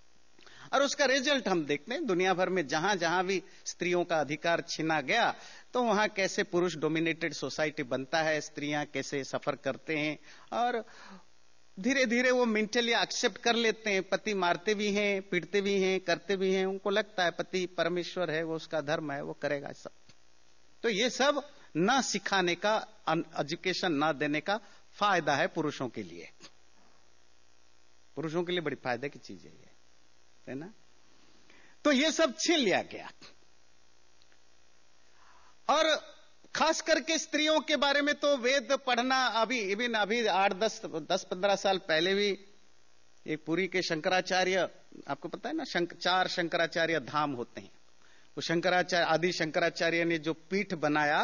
और उसका रिजल्ट हम देखते हैं दुनिया भर में, जहां जहां भी स्त्रियों का अधिकार छीना गया, तो वहां कैसे पुरुष डोमिनेटेड सोसाइटी बनता है, स्त्रियां कैसे सफर करते हैं, और धीरे धीरे वो मेंटली एक्सेप्ट कर लेते हैं। पति मारते भी हैं, पीटते भी हैं, करते भी हैं, उनको लगता है पति परमेश्वर है, वो उसका धर्म है, वो करेगा सब। तो ये सब ना सिखाने का, एजुकेशन ना देने का फायदा है पुरुषों के लिए। पुरुषों के लिए बड़ी फायदे की चीज है ना। तो ये सब छीन लिया गया। और खास करके स्त्रियों के बारे में तो वेद पढ़ना अभी 8-10-15 साल पहले भी एक पुरी के शंकराचार्य, आपको पता है ना, 4 शंकराचार्य धाम होते हैं। वो शंकराचार्य, आदि शंकराचार्य ने जो पीठ बनाया,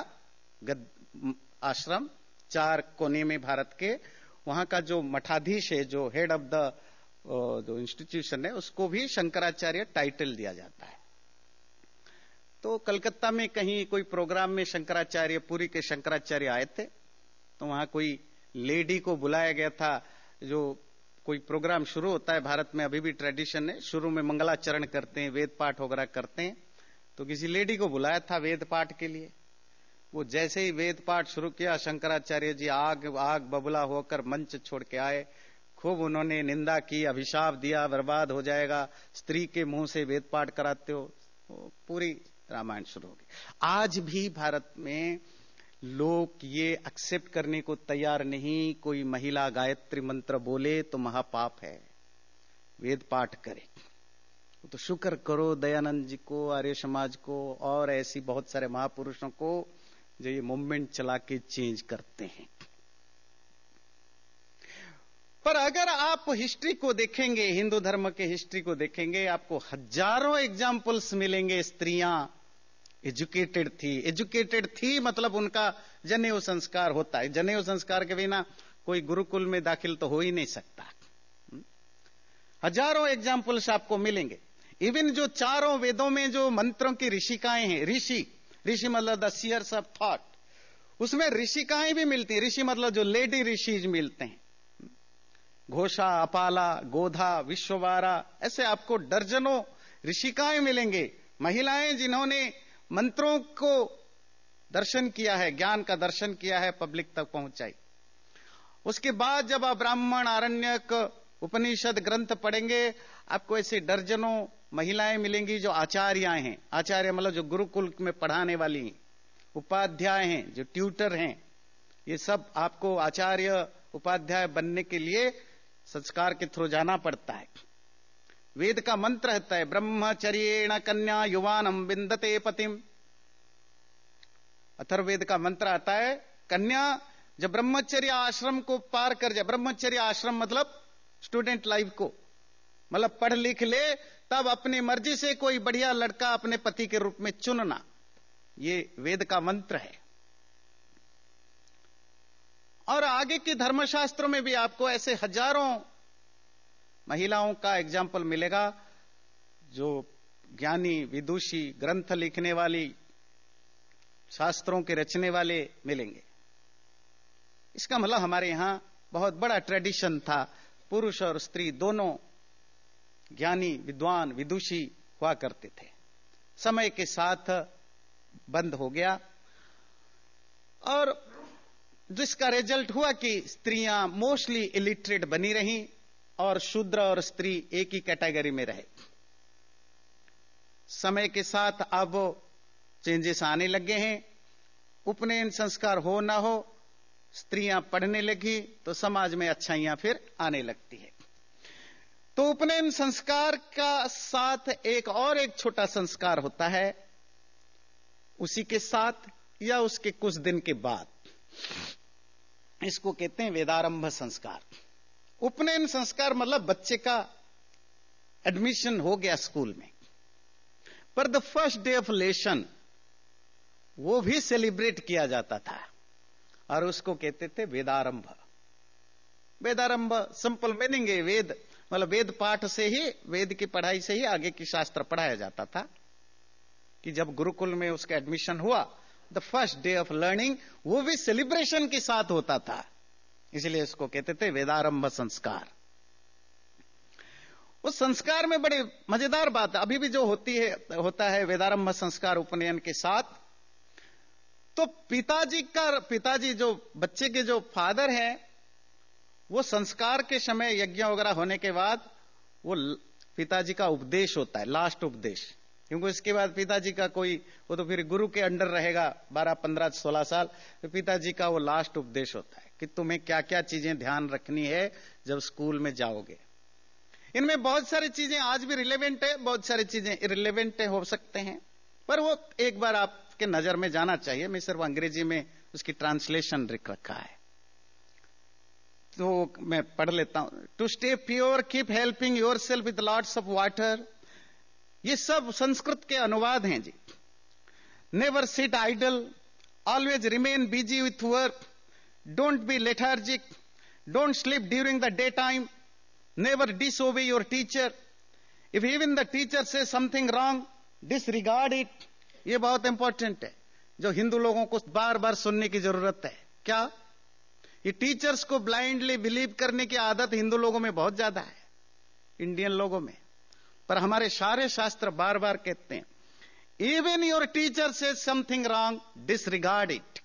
आश्रम 4 कोने में भारत के, वहां का जो मठाधीश है, जो हेड ऑफ द जो इंस्टीट्यूशन है, उसको भी शंकराचार्य टाइटल दिया जाता है। तो कलकत्ता में कहीं कोई प्रोग्राम में शंकराचार्य, पुरी के शंकराचार्य आए थे, तो वहां कोई लेडी को बुलाया गया था जो कोई प्रोग्राम शुरू होता है, भारत में अभी भी ट्रेडिशन है, शुरू में मंगलाचरण करते हैं, वेद पाठ वगैरह करते हैं। तो किसी लेडी को बुलाया था वेद पाठ के लिए। वो जैसे ही वेद पाठ शुरू किया, शंकराचार्य जी आग बबुला होकर मंच छोड़ के आए। खूब उन्होंने निंदा की, अभिशाप दिया, बर्बाद हो जाएगा, स्त्री के मुंह से वेद पाठ कराते हो। पूरी रामायण शुरू हो गई। आज भी भारत में लोग ये एक्सेप्ट करने को तैयार नहीं, कोई महिला गायत्री मंत्र बोले तो महापाप है, वेद पाठ करे। तो शुक्र करो दयानंद जी को, आर्य समाज को और ऐसी बहुत सारे महापुरुषों को जो ये मूवमेंट चला के चेंज करते हैं। पर अगर आप हिस्ट्री को देखेंगे, हिंदू धर्म के हिस्ट्री को देखेंगे, आपको हजारों एग्जाम्पल्स मिलेंगे। स्त्रियां एजुकेटेड थी मतलब उनका जनेऊ संस्कार होता है। जनेऊ संस्कार के बिना कोई गुरुकुल में दाखिल तो हो ही नहीं सकता। हजारों एग्जाम्पल्स आपको मिलेंगे। इवन जो चारों वेदों में जो मंत्रों की ऋषिकाएं हैं, ऋषि मतलब द सीयर्स ऑफ थॉट, उसमें ऋषिकाएं भी मिलती हैं। ऋषि मतलब जो लेडी ऋषिज मिलते हैं, घोषा, अपाला, गोधा, विश्ववारा, ऐसे आपको दर्जनों ऋषिकाएं मिलेंगे। महिलाएं जिन्होंने मंत्रों को दर्शन किया है, ज्ञान का दर्शन किया है, पब्लिक तक पहुंचाई। उसके बाद जब आप ब्राह्मण, आरण्यक, उपनिषद ग्रंथ पढ़ेंगे, आपको ऐसे दर्जनों महिलाएं मिलेंगी जो आचार्याएं हैं। आचार्य मतलब जो गुरुकुल में पढ़ाने वाली हैं, उपाध्याय हैं, जो ट्यूटर हैं। ये सब आपको आचार्य, उपाध्याय बनने के लिए संस्कार के थ्रू जाना पड़ता है। वेद का मंत्र रहता है, ब्रह्मचर्येण कन्या युवानम विंदते पतिम। अथर्ववेद का मंत्र आता है, कन्या जब ब्रह्मचर्य आश्रम को पार कर जाए, ब्रह्मचर्य आश्रम मतलब स्टूडेंट लाइफ को, मतलब पढ़ लिख ले, तब अपनी मर्जी से कोई बढ़िया लड़का अपने पति के रूप में चुनना। ये वेद का मंत्र है। और आगे के धर्मशास्त्रों में भी आपको ऐसे हजारों महिलाओं का एग्जाम्पल मिलेगा जो ज्ञानी, विदुषी, ग्रंथ लिखने वाली, शास्त्रों के रचने वाले मिलेंगे। इसका मतलब हमारे यहां बहुत बड़ा ट्रेडिशन था, पुरुष और स्त्री दोनों ज्ञानी, विद्वान, विदुषी हुआ करते थे। समय के साथ बंद हो गया और जिसका रिजल्ट हुआ कि स्त्रियां मोस्टली इलिटरेट बनी रहीं और शूद्र और स्त्री एक ही कैटेगरी में रहे। समय के साथ अब चेंजेस आने लगे हैं। उपनयन संस्कार हो ना हो, स्त्रियां पढ़ने लगी तो समाज में अच्छाइयां फिर आने लगती है। तो उपनयन संस्कार का साथ एक छोटा संस्कार होता है, उसी के साथ या उसके कुछ दिन के बाद। इसको कहते हैं वेदारंभ संस्कार। उपनयन संस्कार मतलब बच्चे का एडमिशन हो गया स्कूल में, पर the first day of lesson वो भी सेलिब्रेट किया जाता था और उसको कहते थे वेदारंभ। वेदारंभ सिंपल मीनिंग है, वेद मतलब वेद पाठ से ही, वेद की पढ़ाई से ही आगे की शास्त्र पढ़ाया जाता था। कि जब गुरुकुल में उसका एडमिशन हुआ, the first day of learning वो भी सेलिब्रेशन के साथ होता था, इसलिए इसको कहते थे वेदारंभ संस्कार। उस संस्कार में बड़े मजेदार बात अभी भी जो होता है वेदारंभ संस्कार उपनयन के साथ। तो पिताजी जो बच्चे के जो फादर हैं, वो संस्कार के समय यज्ञ वगैरह होने के बाद वो पिताजी का उपदेश होता है, लास्ट उपदेश। क्योंकि इसके बाद पिताजी का वो तो फिर गुरु के अंडर रहेगा 12, 15, 16 साल। तो पिताजी का वो लास्ट उपदेश होता है कि तुम्हें क्या क्या चीजें ध्यान रखनी है जब स्कूल में जाओगे। इनमें बहुत सारी चीजें आज भी रिलेवेंट है, बहुत सारी चीजें इरिलेवेंट हो सकते हैं, पर वो एक बार आपके नजर में जाना चाहिए। मैं सिर्फ अंग्रेजी में उसकी ट्रांसलेशन लिख रखा है, तो मैं पढ़ लेता हूं। To stay pure, keep helping yourself with lots of water. ये सब संस्कृत के अनुवाद हैं जी। Never sit idle, always remain busy with work, don't be lethargic, don't sleep during the day time, never disobey your teacher, if even the teacher says something wrong disregard it. ये बहुत important है, जो हिंदू लोगों को बार बार सुनने की जरूरत है। क्या? ये टीचर्स को ब्लाइंडली बिलीव करने की आदत हिंदू लोगों में बहुत ज्यादा है, इंडियन लोगों में। पर हमारे सारे शास्त्र बार बार कहते हैं, even your teacher says something wrong, disregard it.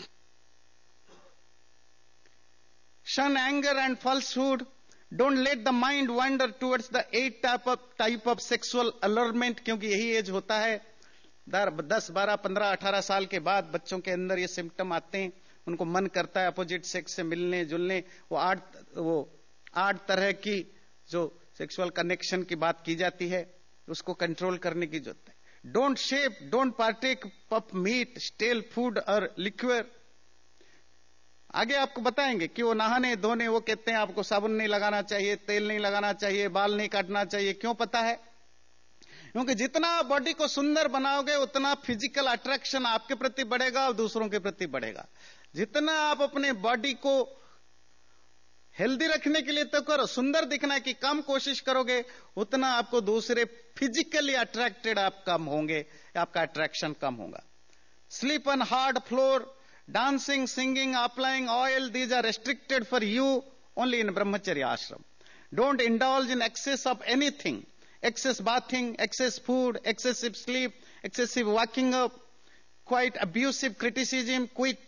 Shun anger and falsehood, don't let the mind wander towards the 8 type of sexual allurement. क्योंकि यही एज होता है, 10, 12, 15, 18 साल के बाद बच्चों के अंदर ये सिम्टम आते हैं। उनको मन करता है अपोजिट सेक्स से मिलने जुलने। वो 8 तरह की जो सेक्सुअल कनेक्शन की बात की जाती है, उसको कंट्रोल करने की जरूरत है। Don't shape, don't partake pup meat, stale food और लिक्विड। आगे आपको बताएंगे कि वो नहाने धोने, वो कहते हैं आपको साबुन नहीं लगाना चाहिए, तेल नहीं लगाना चाहिए, बाल नहीं काटना चाहिए। क्यों पता है? क्योंकि जितना आप बॉडी को सुंदर बनाओगे उतना फिजिकल अट्रैक्शन आपके प्रति बढ़ेगा और दूसरों के प्रति बढ़ेगा। जितना आप अपने बॉडी को हेल्दी रखने के लिए तो करो, सुंदर दिखने की कम कोशिश करोगे, उतना आपको दूसरे फिजिकली अट्रैक्टेड आप कम होंगे, आपका अट्रैक्शन कम होगा। Sleep on hard floor, dancing, singing, applying oil, these are restricted for you only in brahmacharya ashram. Don't indulge in excess of anything. Excess bathing, excess food, excessive sleep, excessive waking up, quite abusive criticism,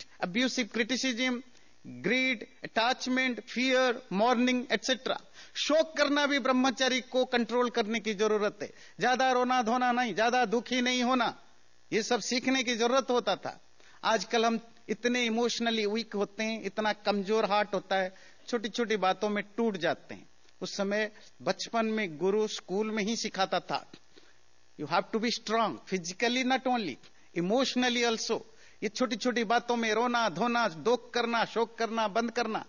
greed, attachment, fear, mourning, etc. शोक करना भी ब्रह्मचारी को control करने की जरूरत है। ज्यादा रोना धोना नहीं, ज्यादा दुखी नहीं होना, ये सब सीखने की जरूरत होता था। आजकल हम इतने इमोशनली वीक होते हैं, इतना कमजोर हार्ट होता है, छोटी छोटी बातों में टूट जाते हैं। उस समय बचपन में गुरु स्कूल में ही सिखाता था, you have to be strong physically not only, emotionally also. ये छोटी छोटी बातों में रोना धोना, दुख करना, शोक करना बंद करना।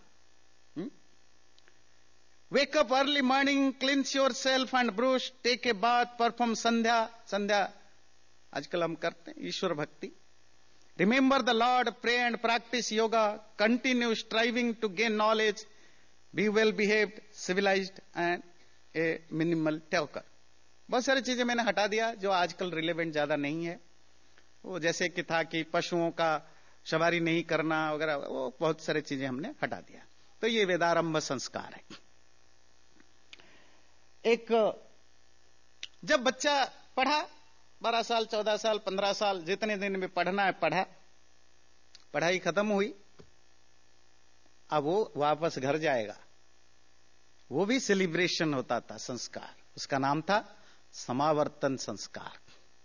Wake up early morning, cleanse yourself and brush, take a bath, perform संध्या आजकल हम करते हैं, ईश्वर भक्ति। Remember the Lord, pray and practice yoga, continue striving to gain knowledge, be well behaved, civilized and a minimal talker. बहुत सारी चीजें मैंने हटा दिया जो आजकल रिलेवेंट ज्यादा नहीं है। वो जैसे कि था कि पशुओं का सवारी नहीं करना वगैरह, वो बहुत सारी चीजें हमने हटा दिया। तो ये वेदारंभ संस्कार है। एक जब बच्चा पढ़ा, 12 साल, 14 साल, 15 साल, जितने दिन में पढ़ना है पढ़ा, पढ़ाई खत्म हुई, अब वो वापस घर जाएगा। वो भी सेलिब्रेशन होता था संस्कार, उसका नाम था समावर्तन संस्कार।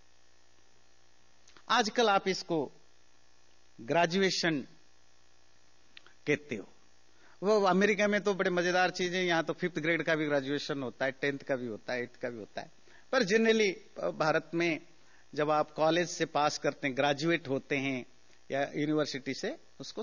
आजकल आप इसको ग्रेजुएशन कहते हो। वो अमेरिका में तो बड़े मजेदार चीजें, यहां तो 5th ग्रेड का भी ग्रेजुएशन होता है, 10th का भी होता है, 8th का भी होता है। पर जनरली भारत में जब आप कॉलेज से पास करते हैं, ग्रेजुएट होते हैं या यूनिवर्सिटी से, उसको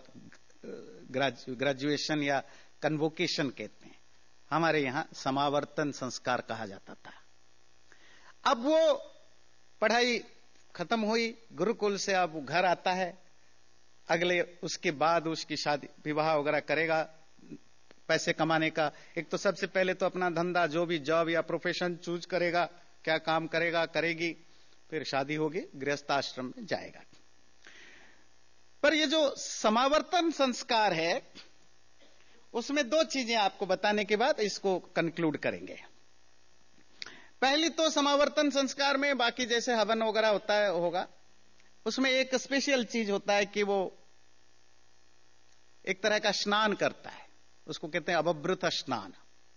ग्रेजुएशन या कन्वोकेशन कहते हैं। हमारे यहां समावर्तन संस्कार कहा जाता था। अब वो पढ़ाई खत्म हुई, गुरुकुल से अब घर आता है, अगले उसके बाद उसकी शादी विवाह वगैरह करेगा, पैसे कमाने का। एक तो सबसे पहले तो अपना धंधा, जो भी जॉब या प्रोफेशन चूज करेगा, क्या काम करेगा, करेगी, फिर शादी होगी, गृहस्थ आश्रम में जाएगा। पर ये जो समावर्तन संस्कार है, उसमें 2 चीजें आपको बताने के बाद इसको कंक्लूड करेंगे। पहली तो समावर्तन संस्कार में बाकी जैसे हवन वगैरह होता है होगा, उसमें एक स्पेशल चीज होता है कि वो एक तरह का स्नान करता है, उसको कहते हैं अवभृत स्नान।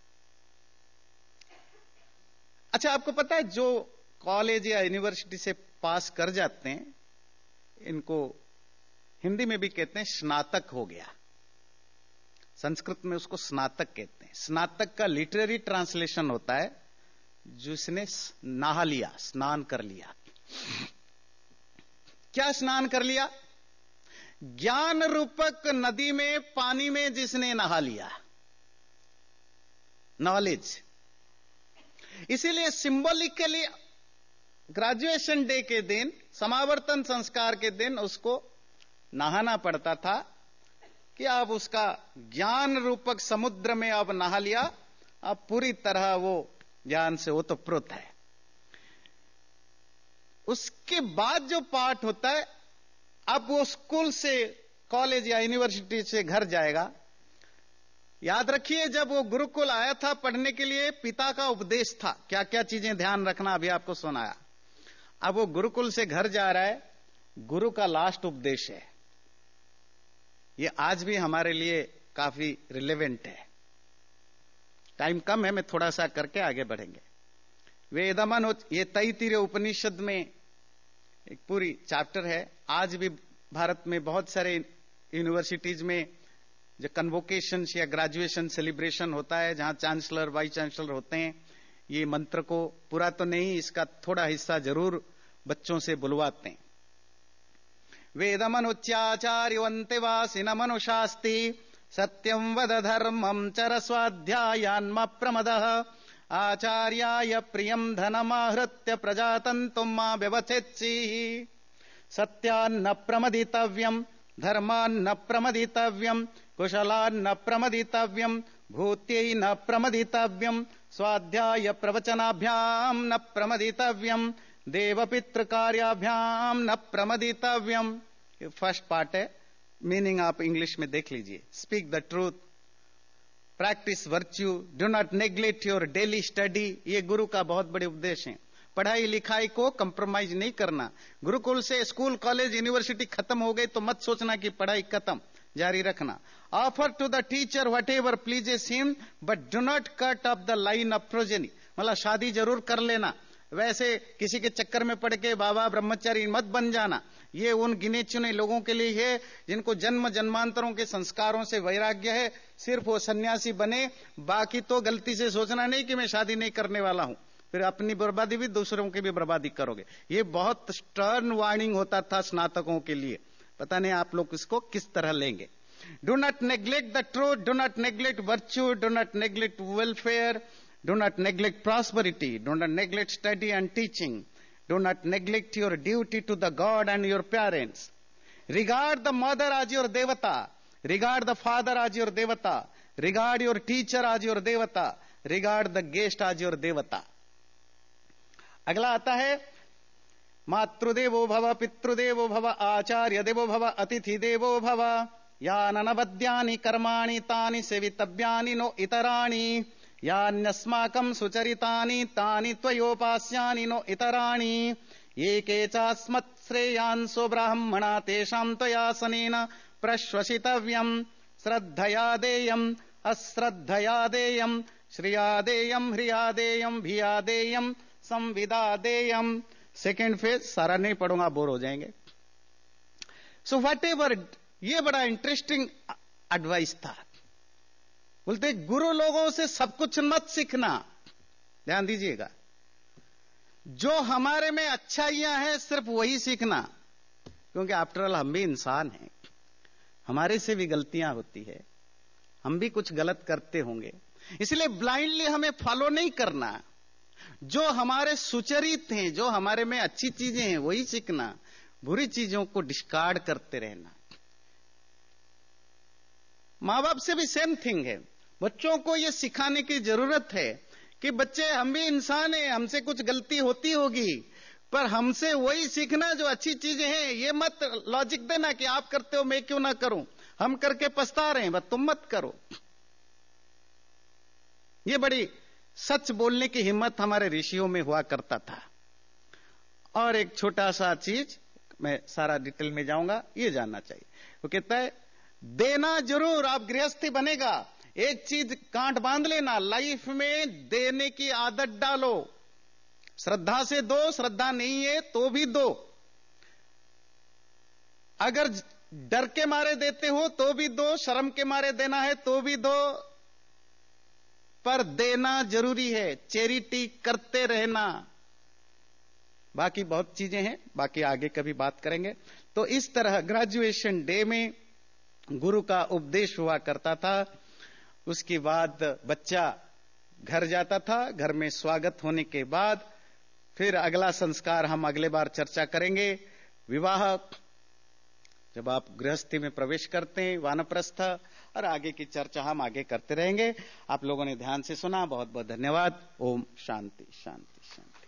अच्छा, आपको पता है जो कॉलेज या यूनिवर्सिटी से पास कर जाते हैं, इनको हिंदी में भी कहते हैं स्नातक हो गया, संस्कृत में उसको स्नातक कहते हैं। स्नातक का लिटरेरी ट्रांसलेशन होता है जिसने नहा लिया, स्नान कर लिया। क्या स्नान कर लिया? ज्ञान रूपक नदी में, पानी में जिसने नहा लिया, नॉलेज। इसीलिए सिंबॉलिकली ग्रेजुएशन डे के दिन, समावर्तन संस्कार के दिन उसको नहाना पड़ता था कि आप उसका ज्ञान रूपक समुद्र में आप नहा लिया, अब पूरी तरह वो ज्ञान से ओतप्रोत है। उसके बाद जो पाठ होता है, अब वो स्कूल से, कॉलेज या यूनिवर्सिटी से घर जाएगा, याद रखिए, जब वो गुरुकुल आया था पढ़ने के लिए, पिता का उपदेश था, क्या क्या चीजें ध्यान रखना, अभी आपको सुनाया। अब वो गुरुकुल से घर जा रहा है, गुरु का लास्ट उपदेश है। ये आज भी हमारे लिए काफी रिलेवेंट है। टाइम कम है, मैं थोड़ा सा करके आगे बढ़ेंगे। वेदमन, ये तैत्तिरीय उपनिषद में एक पूरी चैप्टर है। आज भी भारत में बहुत सारे यूनिवर्सिटीज में जो कन्वोकेशन या ग्रेजुएशन सेलिब्रेशन होता है, जहां चांसलर वाइस चांसलर होते हैं, ये मंत्र को पूरा तो नहीं, इसका थोड़ा हिस्सा जरूर बच्चों से बुलवाते हैं। वेदमनुच्याचार्यवन्ते वासिनमनुशास्ति सत्यं वद धर्मं चर स्वाध्यायान्म प्रमदः आचार्याय प्रियं धनमाहृत्य प्रजातन्तुं मा व्यवथेत्सीः सत्यान्न प्रमदितव्यं धर्मान्न प्रमदितव्यं कुशलान्न प्रमदितव्यं भूत्यै न प्रमदितव्यं स्वाध्याय प्रवचनाभ्यां न प्रमदितव्यं देवपितृकार्याभ्याम न प्रमदितव्यम। फर्स्ट पार्ट है, मीनिंग आप इंग्लिश में देख लीजिए। Speak the truth, practice virtue, do not neglect your daily study. ये गुरु का बहुत बड़े उपदेश है। पढ़ाई लिखाई को कंप्रोमाइज नहीं करना। गुरुकुल से स्कूल कॉलेज यूनिवर्सिटी खत्म हो गई तो मत सोचना कि पढ़ाई खत्म, जारी रखना। Offer to the teacher whatever pleases him but do not cut off the line of progeny. मतलब शादी जरूर कर लेना, वैसे किसी के चक्कर में पड़ के बाबा ब्रह्मचारी मत बन जाना। ये उन गिने चुने लोगों के लिए है जिनको जन्म जन्मांतरों के संस्कारों से वैराग्य है, सिर्फ वो सन्यासी बने। बाकी तो गलती से सोचना नहीं कि मैं शादी नहीं करने वाला हूं, फिर अपनी बर्बादी भी दूसरों की भी बर्बादी करोगे। ये बहुत स्टर्न वार्निंग होता था स्नातकों के लिए। पता नहीं आप लोग इसको किस तरह लेंगे। Do not neglect the truth, do not neglect virtue, do not neglect welfare, do not neglect prosperity, do not neglect study and teaching, do not neglect your duty to the God and your parents. Regard the mother as your devata, regard the father as your devata, regard your teacher as your devata, regard the guest as your devata. अगला आता है मातृदेवो भव पितृदेवो भव आचार्य देवो भव अतिथि देवो भव याननवद्यानि कर्माणि तानि सेवितव्यानि नो इतराणि यान्यस्माकं सुचरितानि तानि त्वयोपास्यानि नो इतराणि एके चास्मत्श्रेयांसो ब्राह्मणा तेषां त्वयासनेन प्रश्वसितव्यं श्रद्धया देयम् अश्रद्धया देयम् श्रिया देयम् ह्रिया देयम् भिया देयम् संविदा देयम्। सेकेंड फेज सारा नहीं पढ़ूंगा, बोर हो जाएंगे। सो व्हाट एवर, ये बड़ा इंटरेस्टिंग एडवाइस था। बोलते गुरु लोगों से सब कुछ मत सीखना, ध्यान दीजिएगा। जो हमारे में अच्छाइयां हैं सिर्फ वही सीखना, क्योंकि आफ्टर ऑल हम भी इंसान हैं, हमारे से भी गलतियां होती है, हम भी कुछ गलत करते होंगे। इसलिए ब्लाइंडली हमें फॉलो नहीं करना। जो हमारे सुचरित हैं, जो हमारे में अच्छी चीजें हैं वही सीखना, बुरी चीजों को डिस्कार्ड करते रहना। मां बाप से भी सेम थिंग है। बच्चों को यह सिखाने की जरूरत है कि बच्चे हम भी इंसान हैं, हमसे कुछ गलती होती होगी, पर हमसे वही सीखना जो अच्छी चीजें हैं। ये मत लॉजिक देना कि आप करते हो मैं क्यों ना करूं, हम करके पछता रहे हैं बस तुम मत करो। ये बड़ी सच बोलने की हिम्मत हमारे ऋषियों में हुआ करता था। और एक छोटा सा चीज, मैं सारा डिटेल में जाऊंगा, ये जानना चाहिए। वो कहता है देना जरूर, आप गृहस्थी बनेगा। एक चीज गांठ बांध लेना, लाइफ में देने की आदत डालो। श्रद्धा से दो, श्रद्धा नहीं है तो भी दो। अगर डर के मारे देते हो तो भी दो, शर्म के मारे देना है तो भी दो, पर देना जरूरी है। चैरिटी करते रहना। बाकी बहुत चीजें हैं, बाकी आगे कभी बात करेंगे। तो इस तरह ग्रेजुएशन डे में गुरु का उपदेश हुआ करता था। उसके बाद बच्चा घर जाता था। घर में स्वागत होने के बाद फिर अगला संस्कार हम अगले बार चर्चा करेंगे। विवाह, जब आप गृहस्थी में प्रवेश करते हैं, वानप्रस्थ, और आगे की चर्चा हम आगे करते रहेंगे। आप लोगों ने ध्यान से सुना, बहुत बहुत धन्यवाद। ओम शांति शांति शांति।